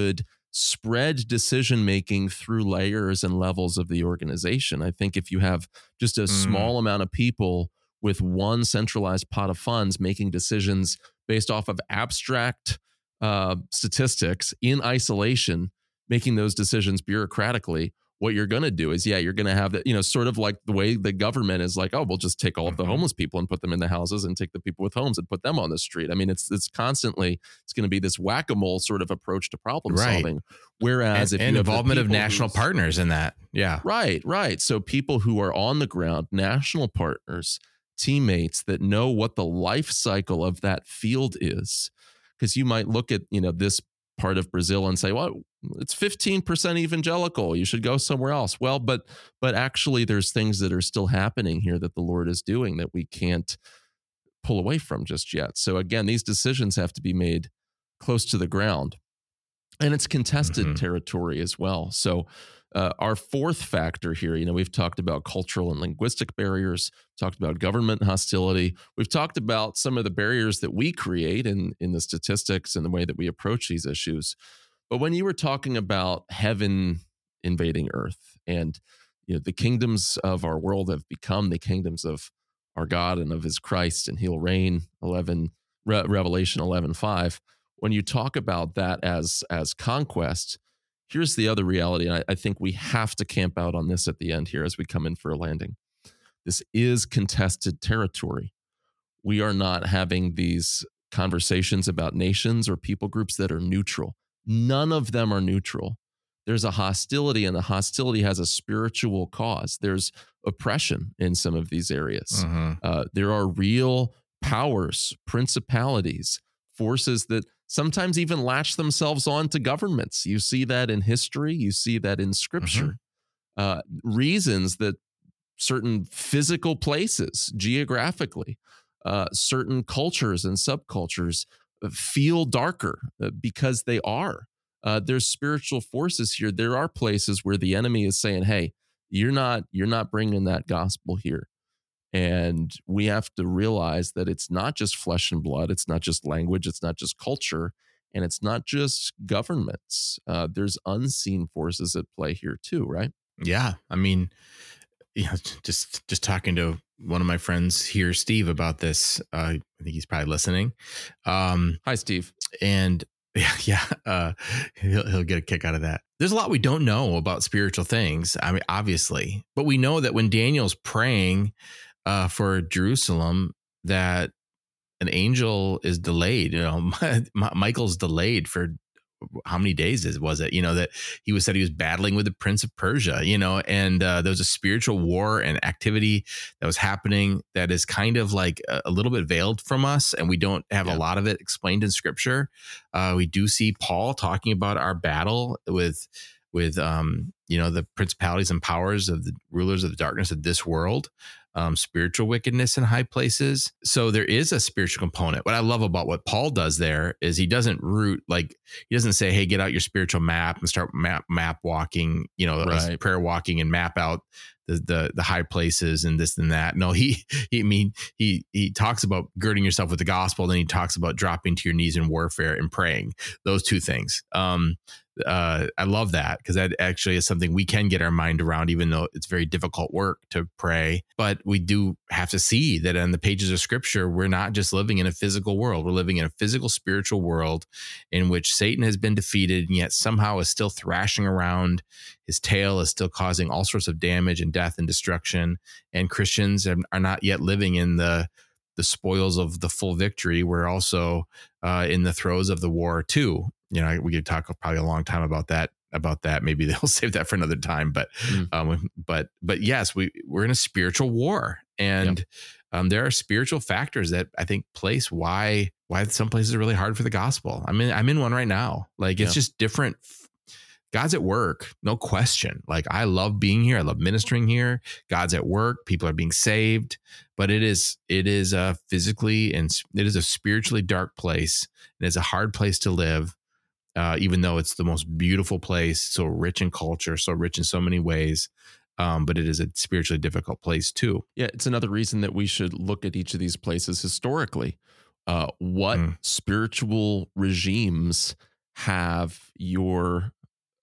spread decision making through layers and levels of the organization. I think if you have just a Mm. small amount of people with one centralized pot of funds making decisions based off of abstract uh, statistics in isolation, making those decisions bureaucratically, what you're going to do is, yeah, you're going to have that, you know, sort of like the way the government is like, oh, we'll just take all of the Mhm. homeless people and put them in the houses and take the people with homes and put them on the street. I mean, it's it's constantly, it's going to be this whack-a-mole sort of approach to problem Right. solving. Whereas and, if and you have the involvement of people national whose- partners in that. Yeah. Right, right. So people who are on the ground, national partners, teammates that know what the life cycle of that field is. Because you might look at, you know, this part of Brazil and say, well, it's fifteen percent evangelical. You should go somewhere else. Well, but but actually there's things that are still happening here that the Lord is doing that we can't pull away from just yet. So again, these decisions have to be made close to the ground. And it's contested Mhm. territory as well. So uh, our fourth factor here, you know, we've talked about cultural and linguistic barriers, talked about government hostility. We've talked about some of the barriers that we create in, in the statistics and the way that we approach these issues. But when you were talking about heaven invading earth and, you know, the kingdoms of our world have become the kingdoms of our God and of his Christ, and he'll reign, eleven Re- Revelation eleven five. When you talk about that as as conquest, here's the other reality. And I, I think we have to camp out on this at the end here as we come in for a landing. This is contested territory. We are not having these conversations about nations or people groups that are neutral. None of them are neutral. There's a hostility, and the hostility has a spiritual cause. There's oppression in some of these areas. Mhm. Uh, there are real powers, principalities, forces that sometimes even latch themselves on to governments. You see that in history. You see that in scripture. Uh, reasons that certain physical places geographically, uh, certain cultures and subcultures feel darker uh, because they are. Uh, there's spiritual forces here. There are places where the enemy is saying, "Hey, you're not you're not bringing that gospel here." And we have to realize that it's not just flesh and blood. It's not just language. It's not just culture. And it's not just governments. Uh, there's unseen forces at play here too, right? Yeah. I mean, you know, just just talking to one of my friends here, Steve, about this. Uh, I think he's probably listening. Um, Hi, Steve. and yeah, yeah, uh, he'll he'll get a kick out of that. There's a lot we don't know about spiritual things. I mean, obviously, but we know that when Daniel's praying uh, for Jerusalem, that an angel is delayed. You know, Michael's delayed for how many days is, was it? You know, that he was said he was battling with the Prince of Persia, you know, and uh, there was a spiritual war and activity that was happening that is kind of like a, a little bit veiled from us. And we don't have Yeah. a lot of it explained in scripture. Uh, we do see Paul talking about our battle with, with, um, you know, the principalities and powers of the rulers of the darkness of this world. Um, spiritual wickedness in high places. So there is a spiritual component. What I love about what Paul does there is he doesn't root, like he doesn't say, hey, get out your spiritual map and start map map walking, you know, Right. prayer walking and map out the, the the high places and this and that. No, he he I mean he he talks about girding yourself with the gospel, then he talks about dropping to your knees in warfare and praying. Those two things. Um uh I love that, because that actually is something we can get our mind around, even though it's very difficult work to pray. But we do have to see that in the pages of scripture, we're not just living in a physical world. We're living in a physical, spiritual world in which Satan has been defeated and yet somehow is still thrashing around. His tail is still causing all sorts of damage and death and destruction. And Christians are, are not yet living in the the spoils of the full victory. We're also uh, in the throes of the war too. You know, we could talk probably a long time about that. About that, maybe they'll save that for another time. But, Mm. um, but, but yes, we we're in a spiritual war, and um, there are spiritual factors that I think place why why some places are really hard for the gospel. I mean, I'm in one right now. Like it's Yeah. just different. God's at work, no question. Like I love being here. I love ministering here. God's at work. People are being saved, but it is, it is a physically and it is a spiritually dark place. And it's a hard place to live, uh, even though it's the most beautiful place, so rich in culture, so rich in so many ways. Um, but it is a spiritually difficult place too. Yeah, it's another reason that we should look at each of these places historically. Uh, what Mm. spiritual regimes have your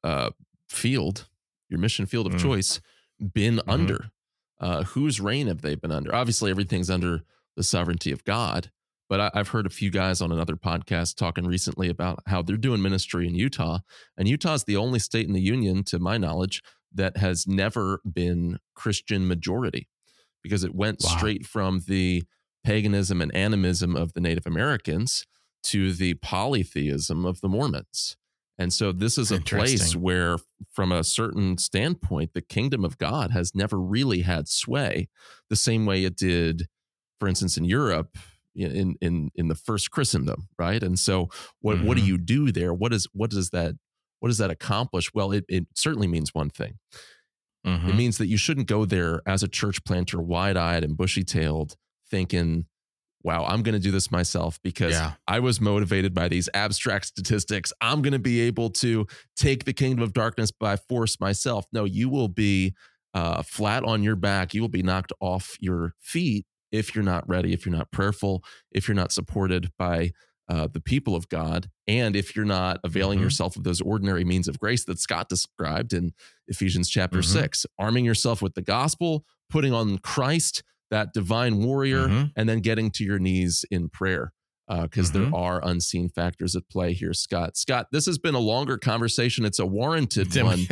uh, field, your mission field of Mm. choice, been Mhm. under? Uh, whose reign have they been under? Obviously, everything's under the sovereignty of God. But I, I've heard a few guys on another podcast talking recently about how they're doing ministry in Utah. And Utah is the only state in the union, to my knowledge, that has never been Christian majority, because it went Wow. straight from the paganism and animism of the Native Americans to the polytheism of the Mormons. And so this is a place Interesting. where, from a certain standpoint, the kingdom of God has never really had sway the same way it did, for instance, in Europe in in in the first Christendom, right? And so what what do Mhm. you do there? What is what does that what does that accomplish? Well, it it certainly means one thing. It Mhm. means that you shouldn't go there as a church planter, wide-eyed and bushy-tailed, thinking, wow, I'm going to do this myself because Yeah. I was motivated by these abstract statistics. I'm going to be able to take the kingdom of darkness by force myself. No, you will be uh, flat on your back. You will be knocked off your feet if you're not ready, if you're not prayerful, if you're not supported by uh, the people of God, and if you're not availing Mhm. yourself of those ordinary means of grace that Scott described in Ephesians chapter Mhm. six, arming yourself with the gospel, putting on Christ, that divine warrior, Mhm. and then getting to your knees in prayer, because there Mhm. are unseen factors at play here, Scott. Scott, this has been a longer conversation. It's a warranted Tim- one,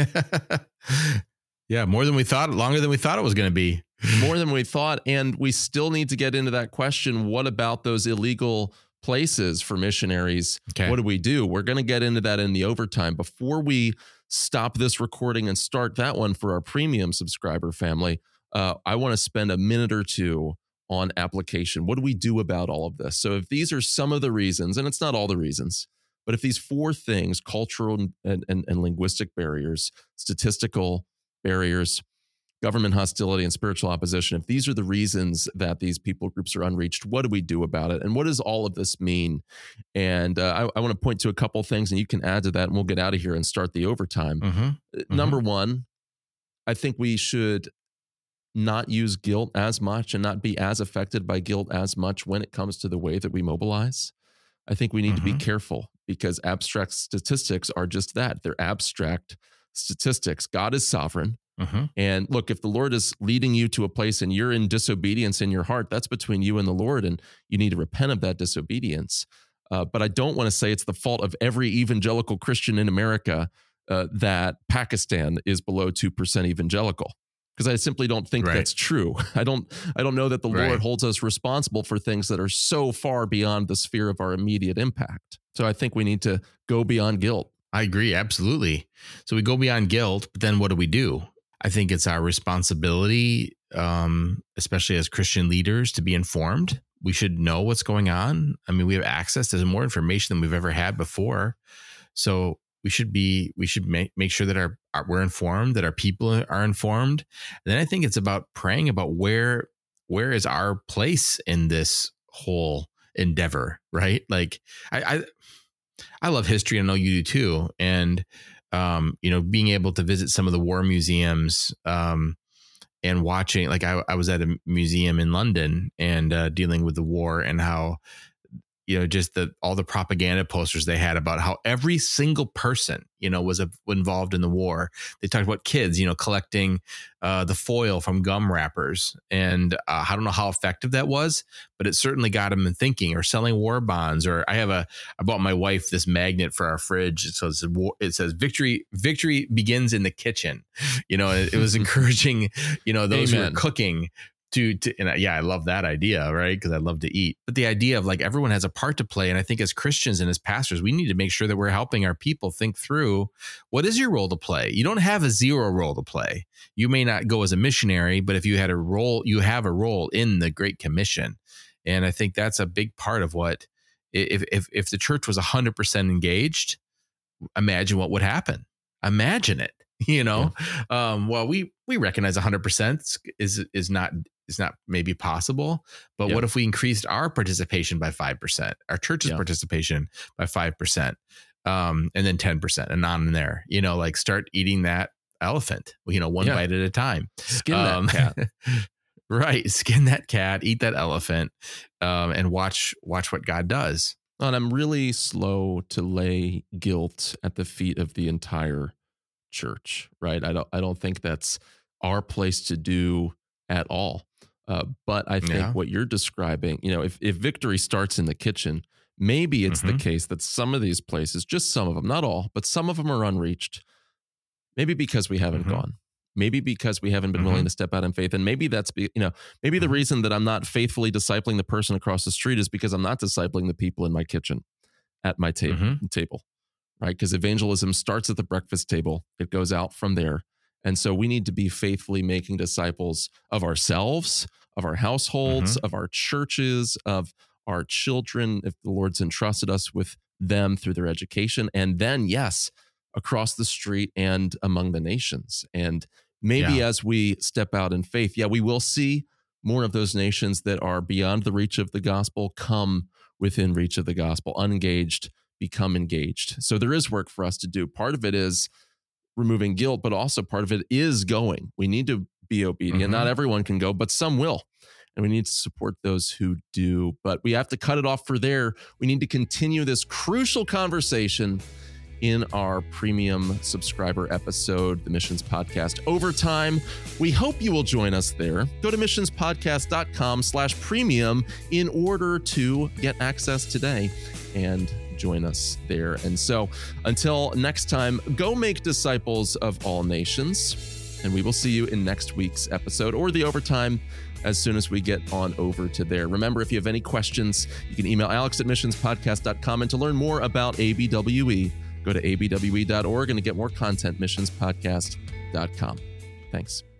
yeah, more than we thought, longer than we thought it was going to be. more than we thought. And we still need to get into that question. What about those illegal places for missionaries? Okay. What do we do? We're going to get into that in the overtime. Before we stop this recording and start that one for our premium subscriber family, uh, I want to spend a minute or two on application. What do we do about all of this? So if these are some of the reasons, and it's not all the reasons, but if these four things, cultural and, and, and linguistic barriers, statistical barriers, government hostility, and spiritual opposition, if these are the reasons that these people groups are unreached, what do we do about it? And what does all of this mean? And uh, I, I want to point to a couple of things, and you can add to that, and we'll get out of here and start the overtime. Mhm. Number one, I think we should not use guilt as much and not be as affected by guilt as much when it comes to the way that we mobilize. I think we need to be Mhm. careful, because abstract statistics are just that. They're abstract statistics. God is sovereign. Mhm. And look, if the Lord is leading you to a place and you're in disobedience in your heart, that's between you and the Lord, and you need to repent of that disobedience. Uh, but I don't want to say it's the fault of every evangelical Christian in America uh, that Pakistan is below two percent evangelical, because I simply don't think Right. that's true. I don't I don't know that the Right. Lord holds us responsible for things that are so far beyond the sphere of our immediate impact. So I think we need to go beyond guilt. I agree. Absolutely. So we go beyond guilt, but then what do we do? I think it's our responsibility, um, especially as Christian leaders, to be informed. We should know what's going on. I mean, we have access to more information than we've ever had before. So we should be, we should make, make sure that our, our we're informed, that our people are informed. And then I think it's about praying about where, where is our place in this whole endeavor, right? Like I, I, I love history, and I know you do too. And, um, you know, being able to visit some of the war museums, um, and watching, like I, I was at a museum in London and uh, dealing with the war, and how, you know, just the all the propaganda posters they had about how every single person, you know, was a, involved in the war. They talked about kids, you know, collecting uh, the foil from gum wrappers, and uh, I don't know how effective that was, but it certainly got them in thinking. Or selling war bonds. Or I have a, I bought my wife this magnet for our fridge. So it's a, it says victory, victory begins in the kitchen. You know, it, it was encouraging, you know, those Amen. who are cooking. To, to and I, yeah, I love that idea, right? Because I love to eat. But the idea of like everyone has a part to play, and I think as Christians and as pastors, we need to make sure that we're helping our people think through, what is your role to play? You don't have a zero role to play. You may not go as a missionary, but if you had a role, you have a role in the Great Commission, and I think that's a big part of what. If if if the church was one hundred percent engaged, imagine what would happen. Imagine it. You know, yeah. um, well, we we recognize one hundred percent is is not is not maybe possible, but yeah. What if we increased our participation by five percent, our church's yeah. participation by five percent, um, and then ten percent, and on and there, you know, like start eating that elephant, you know, one yeah. bite at a time. Skin um, that cat. Right. Skin that cat, eat that elephant, um, and watch watch what God does. And I'm really slow to lay guilt at the feet of the entire church, right? I don't I don't think that's our place to do at all. Uh, but I think Yeah. what you're describing, you know, if if victory starts in the kitchen, maybe it's the Mhm. case that some of these places, just some of them, not all, but some of them are unreached. Maybe because we haven't Mhm. gone. Maybe because we haven't been willing Mhm. to step out in faith. And maybe that's, be, you know, maybe the Mhm. reason that I'm not faithfully discipling the person across the street is because I'm not discipling the people in my kitchen at my table, Mhm. table, right? Because evangelism starts at the breakfast table. It goes out from there. And so we need to be faithfully making disciples of ourselves, of our households, Mhm. of our churches, of our children, if the Lord's entrusted us with them through their education. And then, yes, across the street and among the nations. And maybe Yeah. as we step out in faith, yeah, we will see more of those nations that are beyond the reach of the gospel come within reach of the gospel, unengaged, become engaged. So there is work for us to do. Part of it is removing guilt, but also part of it is going. We need to be obedient. Not Mhm. everyone can go, but some will. And we need to support those who do. But we have to cut it off for there. We need to continue this crucial conversation in our premium subscriber episode, the Missions Podcast Overtime. We hope you will join us there. Go to missionspodcast.com slash premium in order to get access today and join us there. And so until next time, go make disciples of all nations. And we will see you in next week's episode or the overtime as soon as we get on over to there. Remember, if you have any questions, you can email alex at missions podcast dot com. And to learn more about A B W E, go to a b w e dot org and to get more content, missions podcast dot com. Thanks.